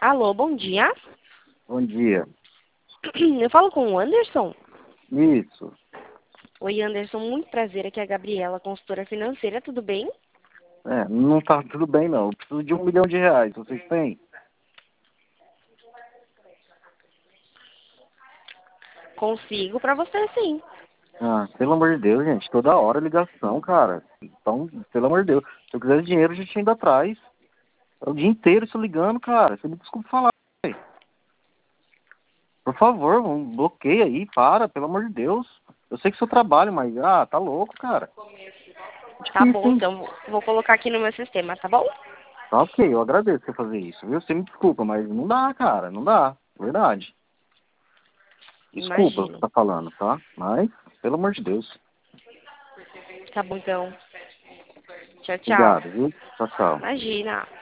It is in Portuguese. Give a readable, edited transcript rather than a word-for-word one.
Alô, bom dia. Bom dia. Eu falo com o Anderson? Isso. Oi, Anderson, muito prazer. Aqui é a Gabriela, consultora financeira, tudo bem? Não tá tudo bem não. Eu preciso de R$ 1 milhão. Vocês têm? Consigo pra você, sim. Ah, pelo amor de Deus, gente. Toda hora ligação, cara. Então, pelo amor de Deus. Se eu quisesse dinheiro, eu já tinha ido atrás. É o dia inteiro isso ligando, cara. Você me desculpa falar, velho. Por favor, bloqueia aí. Para, pelo amor de Deus. Eu sei que é seu trabalho, mas... Ah, tá louco, cara. Tá Difícil, bom, hein? então. Vou colocar aqui no meu sistema, tá bom? Tá ok, eu agradeço você fazer isso, viu? Você me desculpa, mas não dá, cara. Não dá. Verdade. Desculpa o que você Imagino. tá falando, tá? Mas, pelo amor de Deus. Tá bom, então. Tchau, tchau. Obrigado, viu? Tchau, tchau. Imagina.